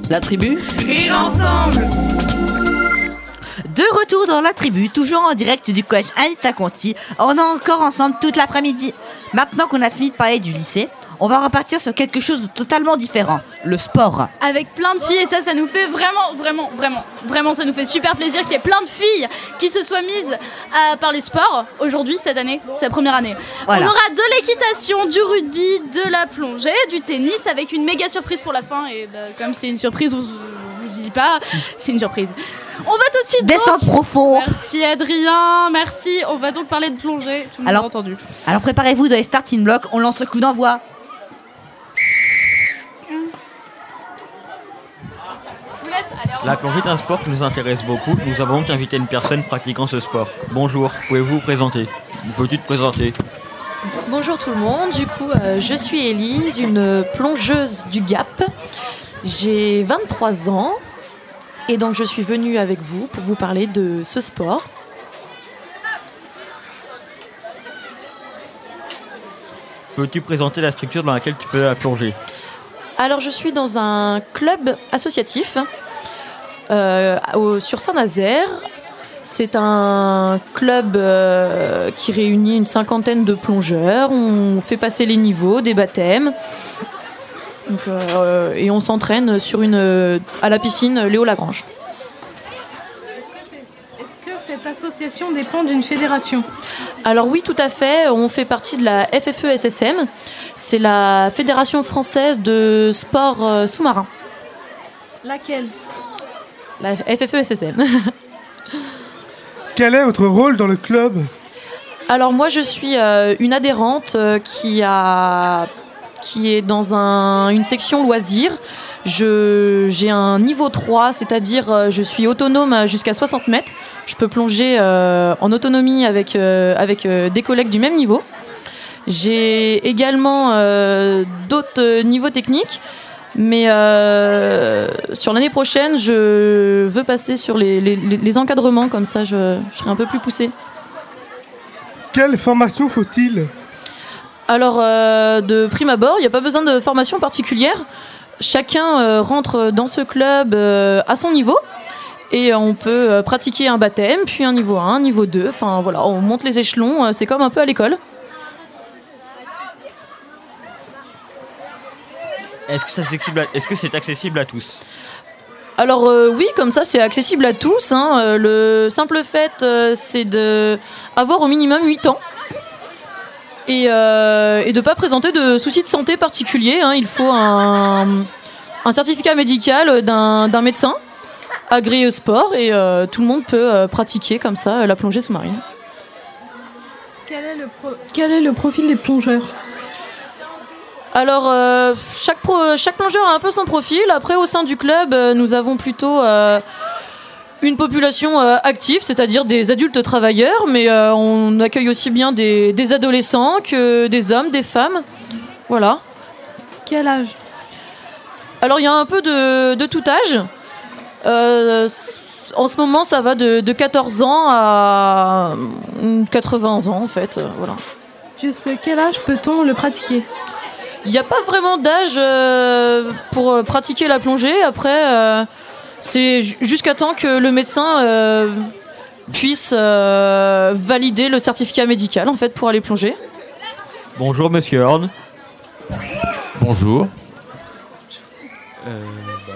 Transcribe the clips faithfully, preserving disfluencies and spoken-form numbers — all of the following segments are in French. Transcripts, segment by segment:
La tribu Rire ensemble. De retour dans la tribu, toujours en direct du collège Anita Conti. On est encore ensemble toute l'après-midi. Maintenant qu'on a fini de parler du lycée, on va repartir sur quelque chose de totalement différent, le sport. Avec plein de filles, et ça, ça nous fait vraiment, vraiment, vraiment, vraiment, ça nous fait super plaisir qu'il y ait plein de filles qui se soient mises à parler sport aujourd'hui, cette année, c'est la première année. Voilà. On aura de l'équitation, du rugby, de la plongée, du tennis, avec une méga surprise pour la fin. Et bah, comme c'est une surprise, vous vous y dites pas, c'est une surprise. On va tout de suite Descente donc... profond. Merci Adrien, merci. On va donc parler de plongée, tout le monde a entendu. Alors préparez-vous dans les starting blocks, on lance le coup d'envoi. La plongée est un sport qui nous intéresse beaucoup. Nous avons donc invité une personne pratiquant ce sport. Bonjour, pouvez-vous vous présenter? Peux-tu te présenter? Bonjour tout le monde, du coup euh, je suis Élise, une plongeuse du Gap. J'ai vingt-trois ans et donc je suis venue avec vous pour vous parler de ce sport. Peux-tu présenter la structure dans laquelle tu fais la plongée? Alors je suis dans un club associatif euh, au, sur Saint-Nazaire. C'est un club euh, qui réunit une cinquantaine de plongeurs. On fait passer les niveaux des baptêmes. Donc, euh, et on s'entraîne sur une, à la piscine Léo Lagrange. Est-ce que cette association dépend d'une fédération? Alors oui, tout à fait. On fait partie de la F F E S S M. C'est la Fédération française de sport euh, sous-marin. Laquelle? La F F E S S M. Quel est votre rôle dans le club? Alors moi, je suis euh, une adhérente euh, qui, a, qui est dans un, une section loisirs. Je, j'ai un niveau trois, c'est-à-dire euh, je suis autonome jusqu'à soixante mètres. Je peux plonger euh, en autonomie avec, euh, avec euh, des collègues du même niveau. J'ai également euh, d'autres niveaux techniques, mais euh, sur l'année prochaine, je veux passer sur les, les, les encadrements, comme ça je, je serai un peu plus poussée. Quelle formation faut-il? Alors, euh, de prime abord, il n'y a pas besoin de formation particulière. Chacun euh, rentre dans ce club euh, à son niveau. Et on peut euh, pratiquer un baptême, puis un niveau un, niveau deux. Enfin voilà, on monte les échelons, euh, c'est comme un peu à l'école. Est-ce que c'est accessible à, est-ce que c'est accessible à tous? Alors euh, oui, comme ça c'est accessible à tous. Hein. Euh, le simple fait, euh, c'est d'avoir au minimum huit ans. Et, euh, et de ne pas présenter de soucis de santé particuliers. Hein. Il faut un, un certificat médical d'un, d'un médecin agréé au sport et euh, tout le monde peut euh, pratiquer comme ça la plongée sous-marine. Quel est le, pro- quel est le profil des plongeurs? Alors, euh, chaque, pro, chaque plongeur a un peu son profil. Après, au sein du club, euh, nous avons plutôt euh, une population euh, active, c'est-à-dire des adultes travailleurs, mais euh, on accueille aussi bien des, des adolescents que des hommes, des femmes. Voilà. Quel âge? Alors, il y a un peu de, de tout âge. Euh, en ce moment, ça va de, de quatorze ans à quatre-vingts ans, en fait. Euh, voilà. Jusqu'à quel âge peut-on le pratiquer? Il n'y a pas vraiment d'âge euh, pour pratiquer la plongée. Après, euh, c'est jusqu'à temps que le médecin euh, puisse euh, valider le certificat médical en fait, pour aller plonger. Bonjour, monsieur Horn. Bonjour. Euh,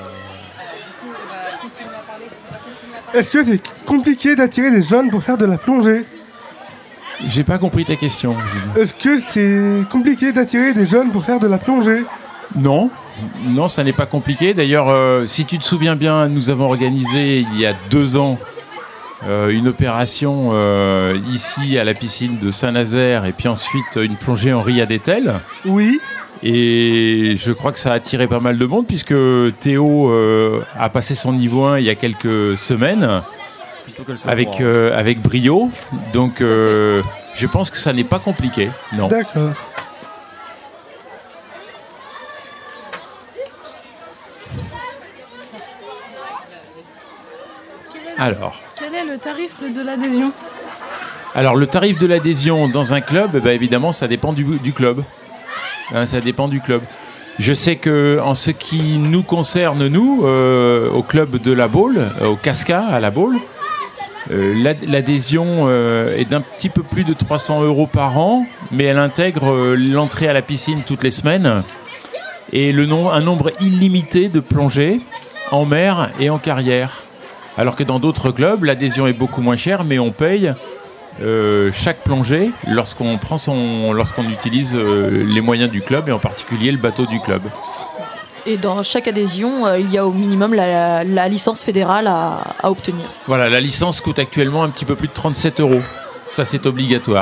Est-ce que c'est compliqué d'attirer des jeunes pour faire de la plongée? J'ai pas compris ta question. Est-ce que c'est compliqué d'attirer des jeunes pour faire de la plongée? Non, non, ça n'est pas compliqué. D'ailleurs, euh, si tu te souviens bien, nous avons organisé il y a deux ans euh, une opération euh, ici à la piscine de Saint-Nazaire et puis ensuite une plongée en Ria d'Etel. Oui. Et je crois que ça a attiré pas mal de monde puisque Théo euh, a passé son niveau un il y a quelques semaines. Avec, euh, avec brio, donc euh, je pense que ça n'est pas compliqué, non. D'accord. Alors, Quel est le tarif de l'adhésion? alors le tarif de l'adhésion dans un club, eh ben, évidemment, ça dépend du, du club. Hein, ça dépend du club. Je sais que en ce qui nous concerne, nous, euh, au club de la Baule, euh, au Casca à la Baule, euh, l'ad- l'adhésion euh, est d'un petit peu plus de trois cents euros par an, mais elle intègre euh, l'entrée à la piscine toutes les semaines et le nom, un nombre illimité de plongées en mer et en carrière. Alors que dans d'autres clubs, l'adhésion est beaucoup moins chère, mais on paye Euh, chaque plongée lorsqu'on prend son, lorsqu'on utilise euh, les moyens du club et en particulier le bateau du club. Et dans chaque adhésion, euh, il y a au minimum la, la licence fédérale à, à obtenir. Voilà, la licence coûte actuellement un petit peu plus de trente-sept euros. Ça, c'est obligatoire.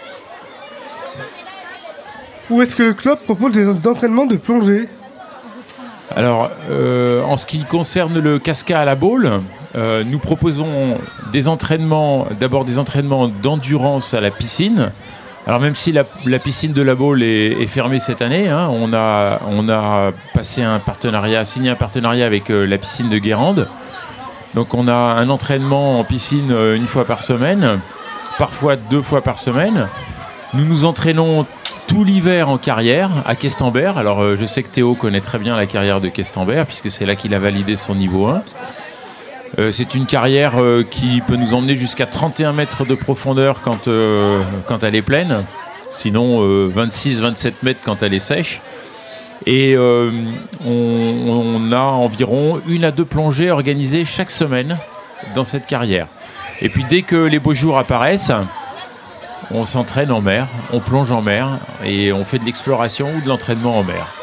Où est-ce que le club propose des entraînements de plongée? Alors, euh, en ce qui concerne le Casca à la Baule, euh, nous proposons des entraînements, d'abord des entraînements d'endurance à la piscine. Alors même si la, la piscine de la Baule est, est fermée cette année, hein, on a, on a passé un partenariat, signé un partenariat avec euh, la piscine de Guérande. Donc on a un entraînement en piscine euh, une fois par semaine, parfois deux fois par semaine. Nous nous entraînons tout l'hiver en carrière à Questembert. Alors euh, je sais que Théo connaît très bien la carrière de Questembert puisque c'est là qu'il a validé son niveau un. Euh, c'est une carrière euh, qui peut nous emmener jusqu'à trente et un mètres de profondeur quand, euh, quand elle est pleine. Sinon euh, vingt-six à vingt-sept mètres quand elle est sèche. Et euh, on, on a environ une à deux plongées organisées chaque semaine dans cette carrière. Et puis dès que les beaux jours apparaissent, on s'entraîne en mer, on plonge en mer et on fait de l'exploration ou de l'entraînement en mer.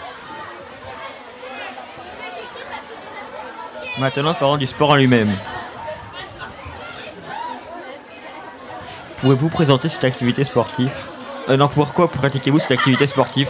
Maintenant, parlons du sport en lui-même. Pouvez-vous présenter cette activité sportive? euh, Non, pourquoi pratiquez-vous cette activité sportive?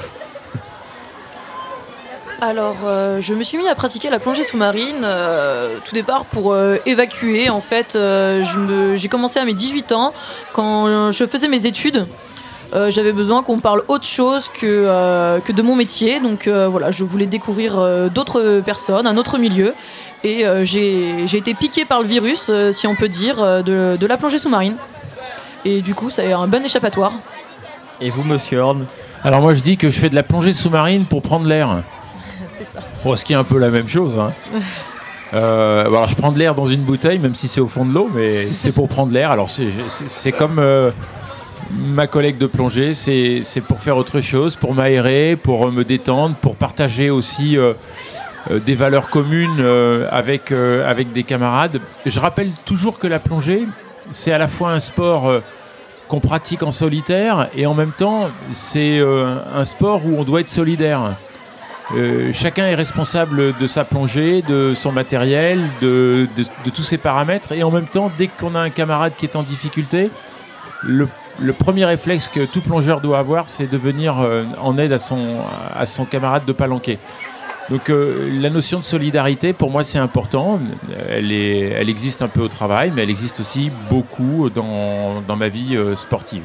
Alors, euh, je me suis mis à pratiquer la plongée sous-marine, euh, tout départ pour euh, évacuer. En fait, euh, je me, j'ai commencé à mes dix-huit ans, quand je faisais mes études. Euh, j'avais besoin qu'on parle autre chose que, euh, que de mon métier. Donc euh, voilà, je voulais découvrir euh, d'autres personnes, un autre milieu. Et euh, j'ai, j'ai été piquée par le virus, euh, si on peut dire, euh, de, de la plongée sous-marine. Et du coup, ça a un bon échappatoire. Et vous, monsieur Horn? Alors moi je dis que je fais de la plongée sous-marine pour prendre l'air. C'est ça. Bon, ce qui est un peu la même chose. Hein. Euh, bon, alors je prends de l'air dans une bouteille, même si c'est au fond de l'eau, mais c'est pour prendre l'air. Alors c'est, c'est, c'est comme euh, ma collègue de plongée, c'est, c'est pour faire autre chose, pour m'aérer, pour euh, me détendre, pour partager aussi euh, euh, des valeurs communes euh, avec, euh, avec des camarades. Je rappelle toujours que la plongée, c'est à la fois un sport euh, qu'on pratique en solitaire et en même temps, c'est euh, un sport où on doit être solidaire. Euh, chacun est responsable de sa plongée, de son matériel, de, de, de tous ses paramètres. Et en même temps, dès qu'on a un camarade qui est en difficulté, le, le premier réflexe que tout plongeur doit avoir, c'est de venir euh, en aide à son, à son camarade de palanquet. Donc euh, la notion de solidarité, pour moi, c'est important. Elle, est, elle existe un peu au travail, mais elle existe aussi beaucoup dans, dans ma vie euh, sportive.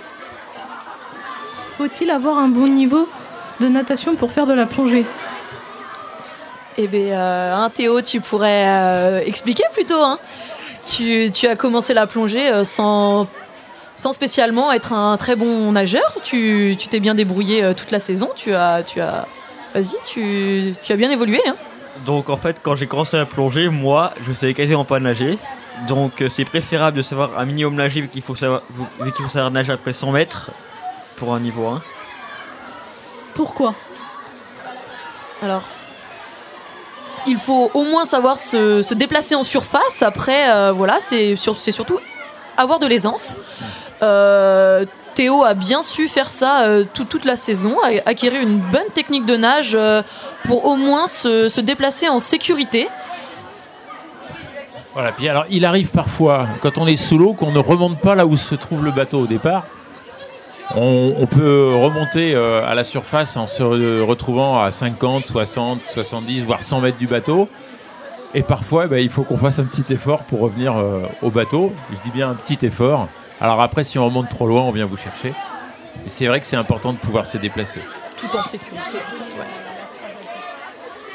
Faut-il avoir un bon niveau de natation pour faire de la plongée? Eh bien, euh, hein, Théo, tu pourrais euh, expliquer plutôt. Hein. Tu, tu as commencé la plongée euh, sans, sans spécialement être un très bon nageur. Tu, tu t'es bien débrouillé euh, toute la saison. Tu as, tu as, vas-y, tu, tu as bien évolué. Hein. Donc en fait, quand j'ai commencé à plonger, moi, je savais quasiment pas nager. Donc euh, c'est préférable de savoir un minimum nager vu qu'il faut savoir, vu qu'il faut savoir nager après cent mètres pour un niveau un. Pourquoi? Alors, il faut au moins savoir se, se déplacer en surface. Après, euh, voilà, c'est, sur, c'est surtout avoir de l'aisance. Euh, Théo a bien su faire ça euh, tout, toute la saison, a, acquérir une bonne technique de nage euh, pour au moins se, se déplacer en sécurité. Voilà, puis alors il arrive parfois, quand on est sous l'eau, qu'on ne remonte pas là où se trouve le bateau au départ. On, on peut remonter euh, à la surface en se re- retrouvant à cinquante, soixante, soixante-dix, voire cent mètres du bateau. Et parfois, bah, il faut qu'on fasse un petit effort pour revenir euh, au bateau. Je dis bien un petit effort. Alors après, si on remonte trop loin, on vient vous chercher. Et c'est vrai que c'est important de pouvoir se déplacer. Tout en sécurité. Ouais.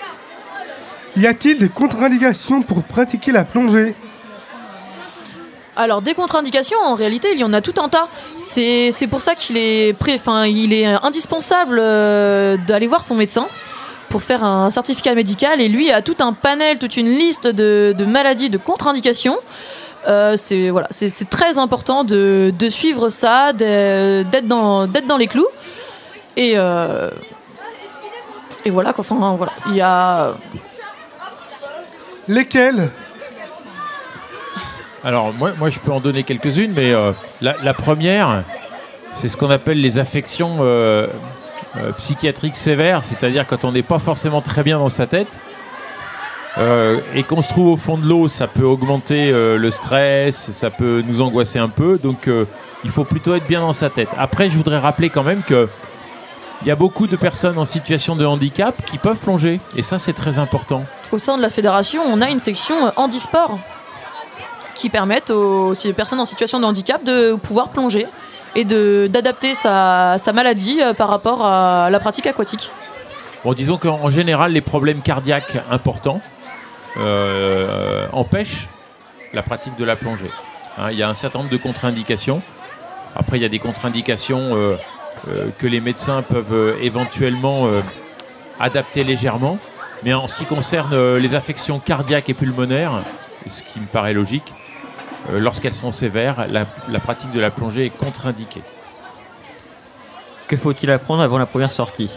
Y a-t-il des contre-indications pour pratiquer la plongée? Alors, des contre-indications, en réalité, il y en a tout un tas. C'est, c'est pour ça qu'il est, pré- enfin, il est indispensable euh, d'aller voir son médecin pour faire un certificat médical. Et lui a tout un panel, toute une liste de, de maladies, de contre-indications. Euh, c'est, voilà, c'est, c'est très important de, de suivre ça, de, d'être, dans, d'être dans les clous. Et, euh, et voilà, quoi. Enfin, voilà. Il y a... Lesquels? Alors, moi, moi, je peux en donner quelques-unes, mais euh, la, la première, c'est ce qu'on appelle les affections euh, euh, psychiatriques sévères, c'est-à-dire quand on n'est pas forcément très bien dans sa tête euh, et qu'on se trouve au fond de l'eau, ça peut augmenter euh, le stress, ça peut nous angoisser un peu, donc euh, il faut plutôt être bien dans sa tête. Après, je voudrais rappeler quand même que il y a beaucoup de personnes en situation de handicap qui peuvent plonger, et ça, c'est très important. Au sein de la fédération, on a une section euh, handisport qui permettent aux, aux personnes en situation de handicap de pouvoir plonger et de, d'adapter sa, sa maladie euh, par rapport à la pratique aquatique. Bon, disons qu'en général, les problèmes cardiaques importants euh, empêchent la pratique de la plongée. Hein, il y a un certain nombre de contre-indications. Après, il y a des contre-indications euh, euh, que les médecins peuvent euh, éventuellement euh, adapter légèrement. Mais en ce qui concerne euh, les affections cardiaques et pulmonaires, ce qui me paraît logique, euh, lorsqu'elles sont sévères, la, la pratique de la plongée est contre-indiquée. Que faut-il apprendre avant la première sortie?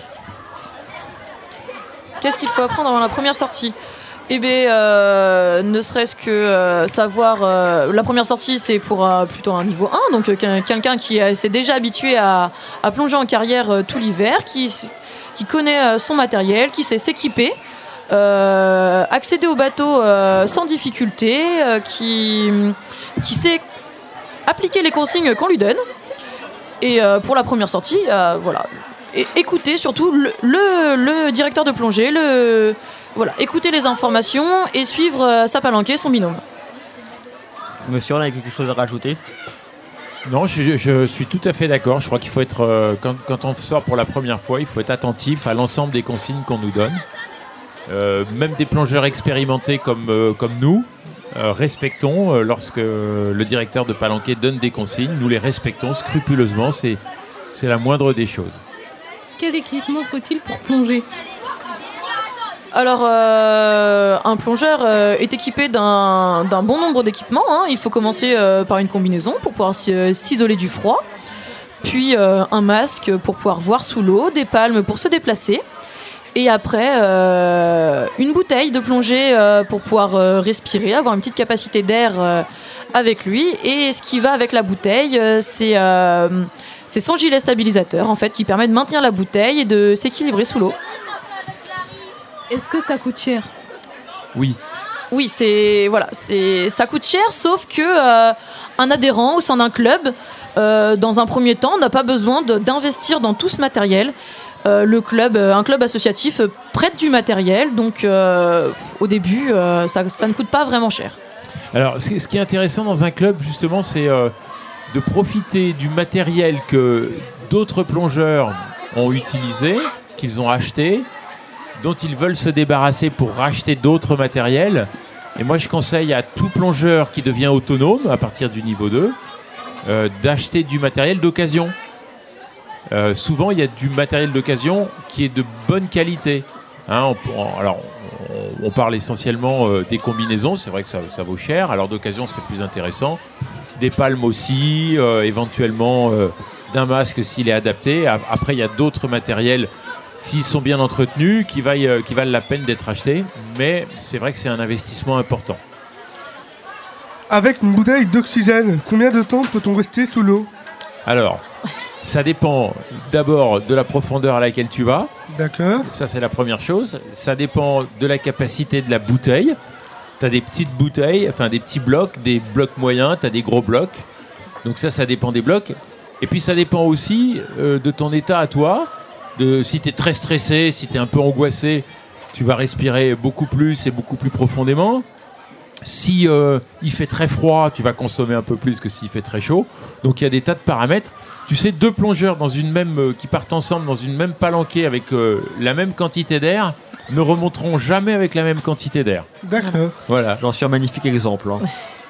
Qu'est-ce qu'il faut apprendre avant la première sortie? Eh bien, euh, ne serait-ce que euh, savoir... Euh, la première sortie, c'est pour euh, plutôt un niveau un, donc euh, quelqu'un qui euh, s'est déjà habitué à, à plonger en carrière euh, tout l'hiver, qui, qui connaît euh, son matériel, qui sait s'équiper, euh, accéder au bateau euh, sans difficulté, euh, qui, qui sait appliquer les consignes qu'on lui donne. Et euh, pour la première sortie, euh, voilà... Et écoutez surtout le, le, le directeur de plongée, le, voilà, écouter les informations et suivre euh, sa palanquée, son binôme. Monsieur, on a quelque chose à rajouter? Non, je, je suis tout à fait d'accord. Je crois qu'il faut être, euh, quand, quand on sort pour la première fois, il faut être attentif à l'ensemble des consignes qu'on nous donne. Euh, même des plongeurs expérimentés comme, euh, comme nous, euh, respectons, euh, lorsque le directeur de palanquée donne des consignes, nous les respectons scrupuleusement, c'est, c'est la moindre des choses. Quel équipement faut-il pour plonger? Alors, euh, un plongeur euh, est équipé d'un, d'un bon nombre d'équipements. Hein. Il faut commencer euh, par une combinaison pour pouvoir s'isoler du froid, puis euh, un masque pour pouvoir voir sous l'eau, des palmes pour se déplacer, et après euh, une bouteille de plongée euh, pour pouvoir euh, respirer, avoir une petite capacité d'air euh, avec lui. Et ce qui va avec la bouteille, euh, c'est... Euh, C'est son gilet stabilisateur, en fait, qui permet de maintenir la bouteille et de s'équilibrer sous l'eau. Est-ce que ça coûte cher? Oui. Oui, c'est, voilà, c'est, ça coûte cher, sauf que euh, un adhérent au sein d'un club, euh, dans un premier temps, n'a pas besoin de, d'investir dans tout ce matériel. Euh, le club, un club associatif euh, prête du matériel, donc euh, au début, euh, ça, ça ne coûte pas vraiment cher. Alors, ce ce qui est intéressant dans un club, justement, c'est... Euh, de profiter du matériel que d'autres plongeurs ont utilisé, qu'ils ont acheté, dont ils veulent se débarrasser pour racheter d'autres matériels. Et moi, je conseille à tout plongeur qui devient autonome à partir du niveau deux euh, d'acheter du matériel d'occasion. Euh, souvent, il y a du matériel d'occasion qui est de bonne qualité. Hein, on, on, alors, on, on parle essentiellement euh, des combinaisons. C'est vrai que ça, ça vaut cher. Alors, d'occasion, c'est plus intéressant. Des palmes aussi, euh, éventuellement euh, d'un masque s'il est adapté. Après, il y a d'autres matériels, s'ils sont bien entretenus, qui valent, euh, qui valent la peine d'être achetés. Mais c'est vrai que c'est un investissement important. Avec une bouteille d'oxygène, combien de temps peut-on rester sous l'eau? Alors, ça dépend d'abord de la profondeur à laquelle tu vas. D'accord. Ça, c'est la première chose. Ça dépend de la capacité de la bouteille. Tu as des petites bouteilles, enfin des petits blocs, des blocs moyens, tu as des gros blocs. Donc ça, ça dépend des blocs. Et puis ça dépend aussi euh, de ton état à toi. De, si tu es très stressé, si tu es un peu angoissé, tu vas respirer beaucoup plus et beaucoup plus profondément. Si euh, il fait très froid, tu vas consommer un peu plus que s'il fait très chaud. Donc il y a des tas de paramètres. Tu sais, deux plongeurs dans une même, euh, qui partent ensemble dans une même palanquée avec euh, la même quantité d'air ne remonteront jamais avec la même quantité d'air. D'accord. Voilà. J'en suis un magnifique exemple. Hein.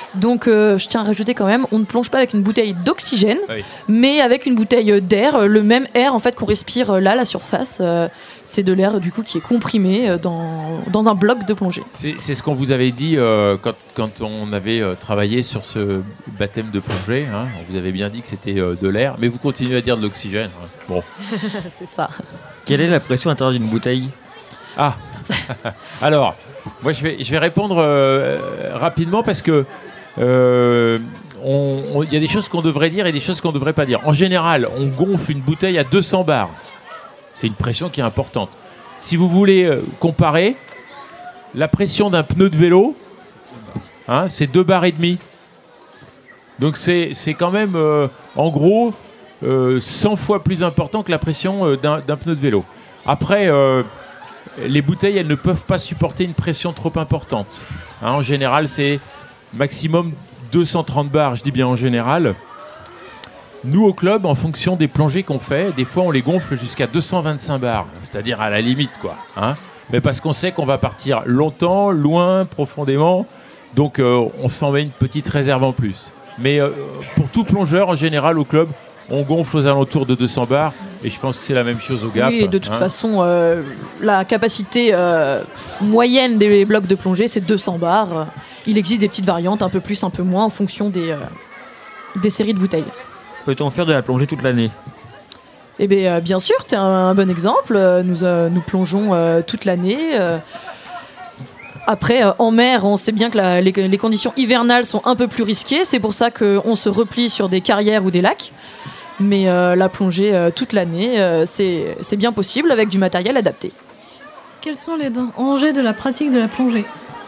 Donc, euh, je tiens à rajouter quand même, on ne plonge pas avec une bouteille d'oxygène, Oui. mais avec une bouteille d'air, le même air en fait qu'on respire là, à la surface. Euh, c'est de l'air du coup qui est comprimé dans, dans un bloc de plongée. C'est, c'est ce qu'on vous avait dit euh, quand, quand on avait euh, travaillé sur ce baptême de plongée. Hein. On vous avait bien dit que c'était euh, de l'air, mais vous continuez à dire de l'oxygène. Hein. Bon. C'est ça. Quelle est la pression à l'intérieur d'une bouteille? Ah, alors, moi je vais, je vais répondre euh, rapidement parce que euh, on, on, y a des choses qu'on devrait dire et des choses qu'on ne devrait pas dire. En général, on gonfle une bouteille à deux cents bars. C'est une pression qui est importante. Si vous voulez euh, comparer, la pression d'un pneu de vélo, hein, c'est deux bars et demi. Donc c'est, c'est quand même, euh, en gros, euh, cent fois plus important que la pression euh, d'un, d'un pneu de vélo. Après, euh, les bouteilles, elles ne peuvent pas supporter une pression trop importante. Hein, en général, c'est maximum deux cent trente bars, je dis bien en général. Nous, au club, en fonction des plongées qu'on fait, des fois, on les gonfle jusqu'à deux cent vingt-cinq bars, c'est-à-dire à la limite, quoi. Hein, mais parce qu'on sait qu'on va partir longtemps, loin, profondément, donc euh, on s'en met une petite réserve en plus. Mais euh, pour tout plongeur, en général, au club, on gonfle aux alentours de deux cents bars, et je pense que c'est la même chose au Gap. Oui, et de toute hein. façon, euh, la capacité euh, moyenne des blocs de plongée, c'est deux cents bars. Il existe des petites variantes, un peu plus, un peu moins, en fonction des, euh, des séries de bouteilles. Peut-on faire de la plongée toute l'année? Eh bien, euh, bien sûr, tu es un, un bon exemple. Euh, Nous, euh, nous plongeons euh, toute l'année. Euh, Après, euh, en mer, on sait bien que la, les, les conditions hivernales sont un peu plus risquées. C'est pour ça qu'on se replie sur des carrières ou des lacs. Mais euh, la plongée euh, toute l'année, euh, c'est, c'est bien possible avec du matériel adapté. Quels sont les dangers de la pratique de la plongée?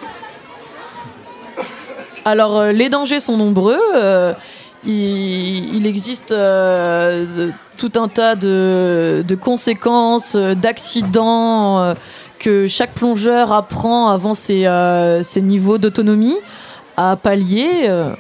Alors, euh, les dangers sont nombreux. Euh, il, il existe euh, tout un tas de, de conséquences, d'accidents euh, que chaque plongeur apprend avant ses, euh, ses niveaux d'autonomie à pallier. Euh.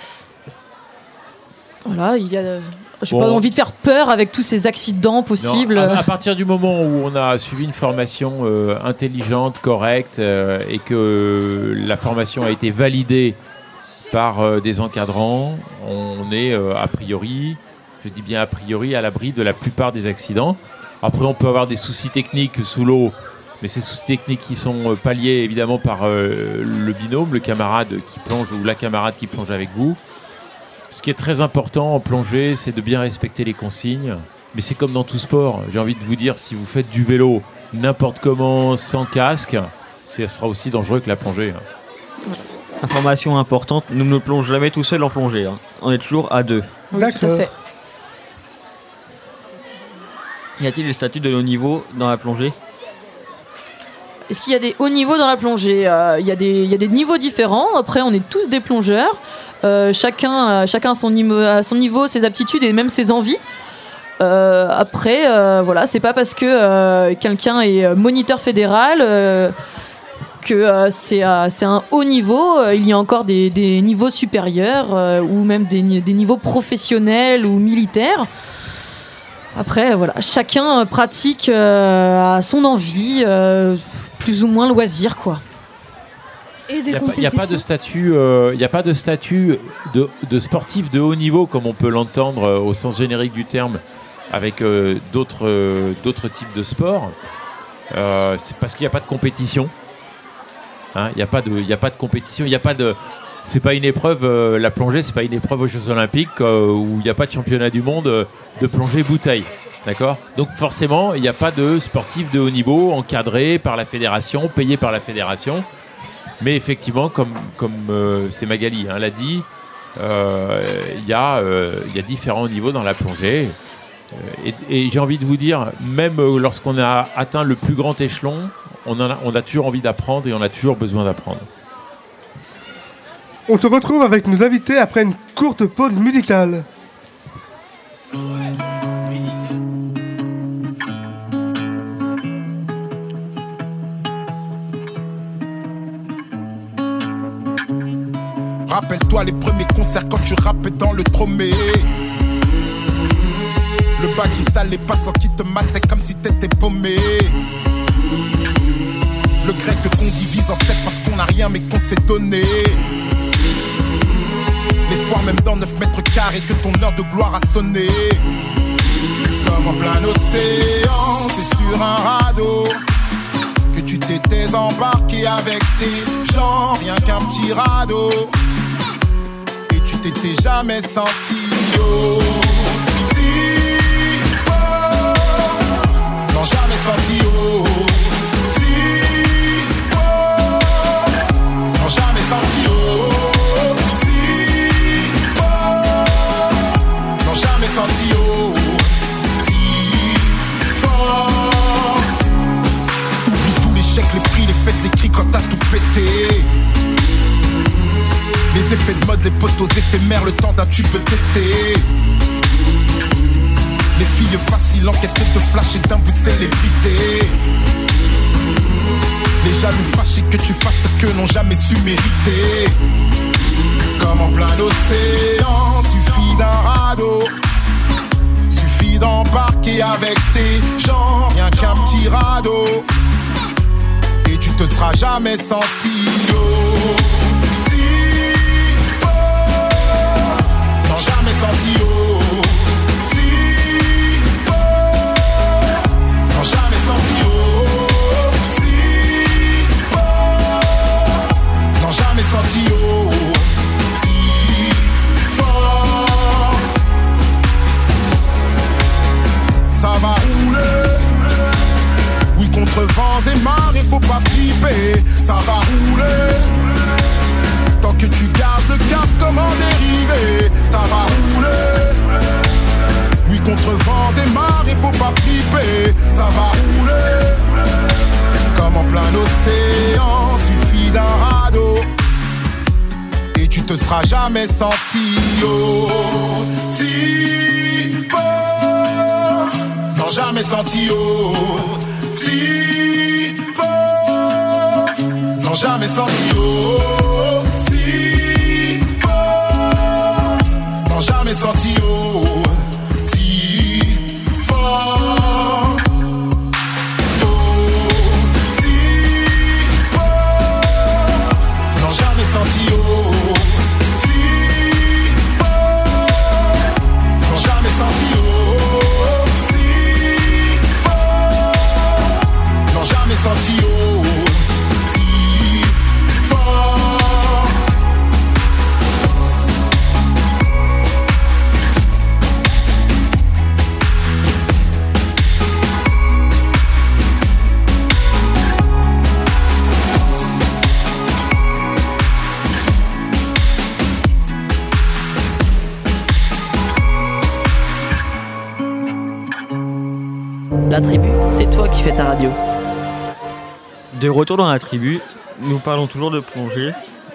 Voilà, il y a... J'ai Bon. pas envie de faire peur avec tous ces accidents possibles. Non, à, à partir du moment où on a suivi une formation euh, intelligente, correcte, euh, et que la formation a été validée par euh, des encadrants, on est euh, a priori, je dis bien a priori, à l'abri de la plupart des accidents. Après, on peut avoir des soucis techniques sous l'eau, mais ces soucis techniques qui sont euh, palliés évidemment par euh, le binôme, le camarade qui plonge ou la camarade qui plonge avec vous. Ce qui est très important en plongée, c'est de bien respecter les consignes. Mais c'est comme dans tout sport. J'ai envie de vous dire, si vous faites du vélo n'importe comment, sans casque, ce sera aussi dangereux que la plongée. Information importante, nous ne plongeons jamais tout seul en plongée. Hein. On est toujours à deux. Oui, tout à D'accord. fait. Y a-t-il des statuts de haut niveau dans la plongée? Est-ce qu'il y a des hauts niveaux dans la plongée? euh, Il y a des, il y a des niveaux différents. Après, on est tous des plongeurs. Euh, chacun, euh, chacun a son niveau, a son niveau, ses aptitudes et même ses envies. Euh, après, euh, voilà, c'est pas parce que euh, quelqu'un est moniteur fédéral euh, que euh, c'est, euh, c'est un haut niveau. Euh, il y a encore des, des niveaux supérieurs euh, ou même des, des niveaux professionnels ou militaires. Après, voilà, chacun pratique euh, à son envie, euh, plus ou moins loisir, quoi. Et des Il n'y a, compétitions. pas de statut, euh, y a pas de statut de, de sportif de haut niveau comme on peut l'entendre euh, au sens générique du terme avec euh, d'autres, euh, d'autres types de sports. Euh, c'est parce qu'il n'y a pas de compétition. Hein, il n'y a pas de, il n'y a pas de compétition. Il n'y a pas de. C'est pas une épreuve. Euh, la plongée, c'est pas une épreuve aux Jeux Olympiques euh, où il n'y a pas de championnat du monde euh, de plongée bouteille. D'accord. Donc forcément, il n'y a pas de sportif de haut niveau encadré par la fédération, payé par la fédération. Mais effectivement, comme, comme euh, c'est Magali hein, l'a dit, il euh, y, euh, y a différents niveaux dans la plongée. Euh, et, et j'ai envie de vous dire, même euh, lorsqu'on a atteint le plus grand échelon, on, en a, on a toujours envie d'apprendre et on a toujours besoin d'apprendre. On se retrouve avec nos invités après une courte pause musicale. Rappelle-toi les premiers concerts quand tu rappais dans le tromé. Le bas qui salait pas sans qui te matait comme si t'étais paumé. Le grec qu'on divise en sept parce qu'on a rien mais qu'on s'est donné. soir, même dans neuf mètres carrés, que ton heure de gloire a sonné. Comme en plein océan, c'est sur un radeau que tu t'étais embarqué avec tes gens, rien qu'un petit radeau. Et tu t'étais jamais senti oh, si oh, non jamais senti oh, si oh, non jamais senti oh, si oh, non jamais senti oh. Les prix, les fêtes, les cris quand t'as tout pété. Les effets de mode, les potos éphémères, le temps d'un tube tété. Les filles faciles en quête de flash et d'un bout de célébrité. Les jaloux fâchés que tu fasses ce que n'ont jamais su mériter. Comme en plein océan, suffit d'un radeau. Suffit d'embarquer avec tes gens, rien qu'un petit radeau. Et tu te seras jamais senti oh, si oh, non jamais senti oh, si oh, non jamais senti oh, si oh, non jamais senti oh, si fort. Ça va rouler. Oui, contre vents et marées, faut pas flipper, ça va rouler. Tant que tu gardes le cap comme en dérivé, ça va rouler. Oui, contre vents et marées, faut pas flipper, ça va rouler. Comme en plein océan, suffit d'un radeau. Et tu te seras jamais senti oh, si fort. Non, jamais senti oh, si fort, non jamais senti oh, si fort, non jamais senti oh, si fort, oh, si fort, non jamais senti oh, si fort, non jamais senti oh, si fort, non jamais senti oh, si fort. La tribu, c'est toi qui fais ta radio. De retour dans la tribu, nous parlons toujours de plongée.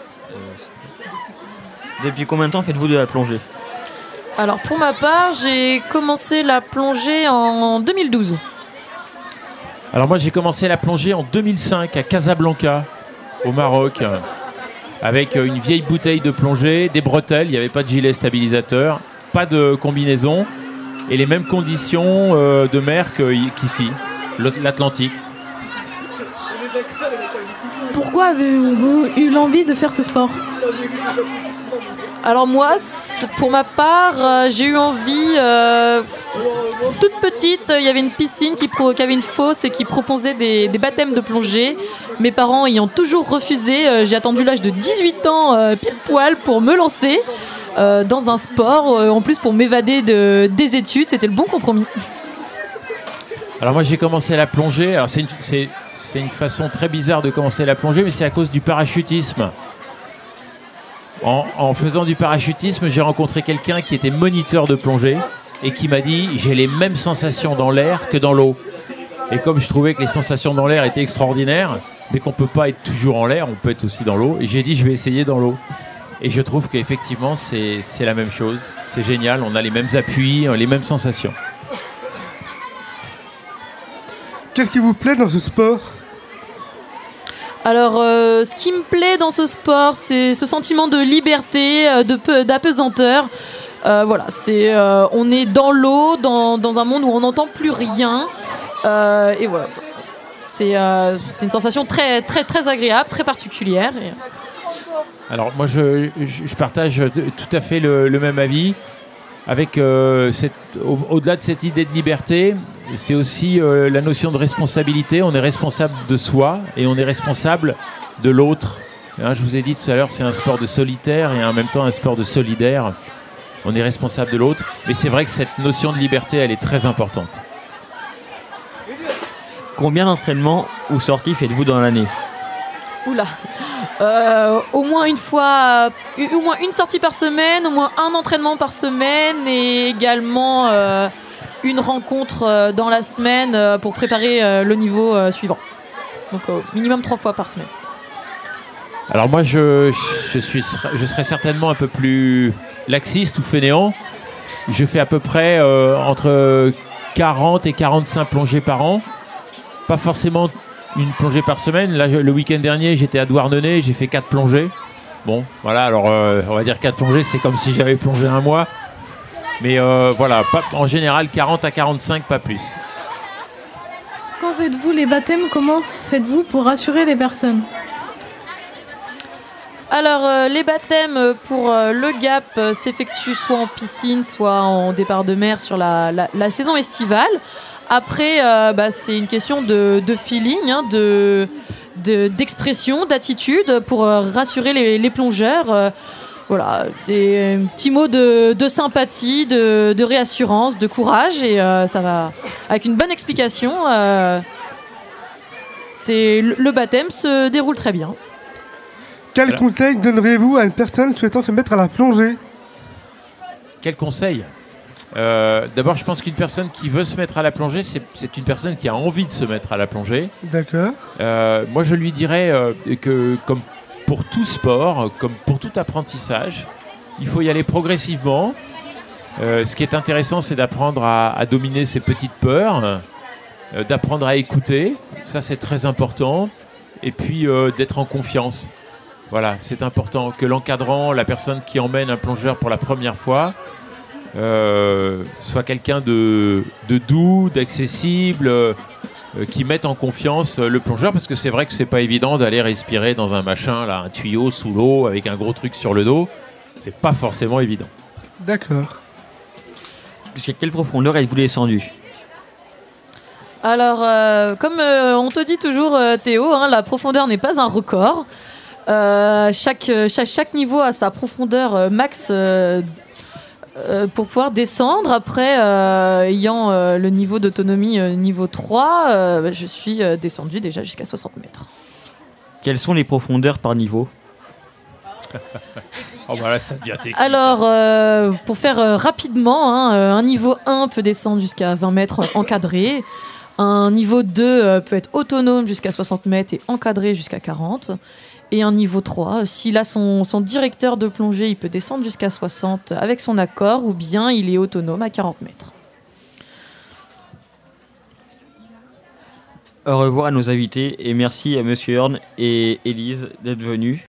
Depuis combien de temps faites-vous de la plongée ? Alors pour ma part, j'ai commencé la plongée en deux mille douze. Alors moi j'ai commencé la plongée en deux mille cinq à Casablanca, au Maroc, avec une vieille bouteille de plongée, des bretelles, il n'y avait pas de gilet stabilisateur, pas de combinaison, et les mêmes conditions euh, de mer que, qu'ici, l'Atlantique. Pourquoi avez-vous eu l'envie de faire ce sport ? Alors moi, pour ma part, euh, j'ai eu envie, euh, toute petite, il y avait une piscine qui, pro- qui avait une fosse et qui proposait des, des baptêmes de plongée. Mes parents ayant toujours refusé, euh, j'ai attendu l'âge de dix-huit ans, euh, pile poil, pour me lancer euh, dans un sport, euh, en plus pour m'évader de, des études, c'était le bon compromis. Alors moi j'ai commencé la plongée, alors c'est une, c'est, c'est une façon très bizarre de commencer la plongée, mais c'est à cause du parachutisme. En, en faisant du parachutisme, j'ai rencontré quelqu'un qui était moniteur de plongée et qui m'a dit « j'ai les mêmes sensations dans l'air que dans l'eau ». Et comme je trouvais que les sensations dans l'air étaient extraordinaires, mais qu'on ne peut pas être toujours en l'air, on peut être aussi dans l'eau, et j'ai dit « je vais essayer dans l'eau ». Et je trouve qu'effectivement c'est, c'est la même chose, c'est génial, on a les mêmes appuis, les mêmes sensations. Qu'est-ce qui vous plaît dans ce sport ? Alors, euh, ce qui me plaît dans ce sport, c'est ce sentiment de liberté, euh, de peu, d'apesanteur. Euh, voilà, c'est, euh, on est dans l'eau, dans, dans un monde où on n'entend plus rien. Euh, et voilà, c'est, euh, c'est une sensation très, très, très agréable, très particulière. Et... Alors moi je, je, je partage tout à fait le, le même avis. Avec euh, cette, au, au-delà de cette idée de liberté, c'est aussi euh, la notion de responsabilité. On est responsable de soi et on est responsable de l'autre. Hein, je vous ai dit tout à l'heure, c'est un sport de solitaire et en même temps un sport de solidaire. On est responsable de l'autre, mais c'est vrai que cette notion de liberté, elle est très importante. Combien d'entraînements ou sorties faites-vous dans l'année? Oula. Euh, au moins une fois, euh, au moins une sortie par semaine, au moins un entraînement par semaine et également euh, une rencontre euh, dans la semaine euh, pour préparer euh, le niveau euh, suivant. Donc au minimum trois fois par semaine. Alors moi, je, je, suis, je serais certainement un peu plus laxiste ou fainéant. Je fais à peu près euh, entre quarante et quarante-cinq plongées par an. Pas forcément une plongée par semaine. Là, le week-end dernier, j'étais à Douarnenez, j'ai fait quatre plongées. Bon, voilà, alors euh, on va dire quatre plongées, c'est comme si j'avais plongé un mois. Mais euh, voilà, pas, en général, quarante à quarante-cinq, pas plus. Quand faites-vous les baptêmes, comment faites-vous pour rassurer les personnes? Alors, euh, les baptêmes pour euh, le Gap euh, s'effectuent soit en piscine, soit en départ de mer sur la, la, la saison estivale. Après, euh, bah, c'est une question de, de feeling, hein, de, de, d'expression, d'attitude pour euh, rassurer les, les plongeurs. Euh, voilà, des petits mots de, de sympathie, de, de réassurance, de courage. Et euh, ça va, avec une bonne explication, euh, c'est, le baptême se déroule très bien. Quel Alors. conseil donneriez-vous à une personne souhaitant se mettre à la plongée? Quel conseil? Euh, D'abord, je pense qu'une personne qui veut se mettre à la plongée, c'est, c'est une personne qui a envie de se mettre à la plongée. D'accord. Euh, moi, je lui dirais euh, que, comme pour tout sport, comme pour tout apprentissage, il faut y aller progressivement. Euh, ce qui est intéressant, c'est d'apprendre à, à dominer ses petites peurs, euh, d'apprendre à écouter. Ça, c'est très important. Et puis, euh, d'être en confiance. Voilà, c'est important que l'encadrant, la personne qui emmène un plongeur pour la première fois, Euh, soit quelqu'un de, de doux, d'accessible, euh, qui mette en confiance euh, le plongeur, parce que c'est vrai que c'est pas évident d'aller respirer dans un machin, là, un tuyau sous l'eau avec un gros truc sur le dos. C'est pas forcément évident. D'accord. Jusqu'à quelle profondeur êtes-vous descendu? Alors, euh, comme euh, on te dit toujours, euh, Théo, hein, la profondeur n'est pas un record. Euh, chaque, chaque, chaque niveau a sa profondeur euh, max euh, euh, pour pouvoir descendre. Après, euh, ayant euh, le niveau d'autonomie euh, niveau trois, euh, je suis euh, descendu déjà jusqu'à soixante mètres. Quelles sont les profondeurs par niveau? Oh bah là, ça devient technique. Alors, euh, pour faire euh, rapidement, hein, euh, un niveau un peut descendre jusqu'à vingt mètres encadré. Un niveau deux euh, peut être autonome jusqu'à soixante mètres et encadré jusqu'à quarante. Et un niveau trois, s'il a son, son directeur de plongée, il peut descendre jusqu'à soixante avec son accord, ou bien il est autonome à quarante mètres. Au revoir à nos invités et merci à Monsieur Horn et Élise d'être venus.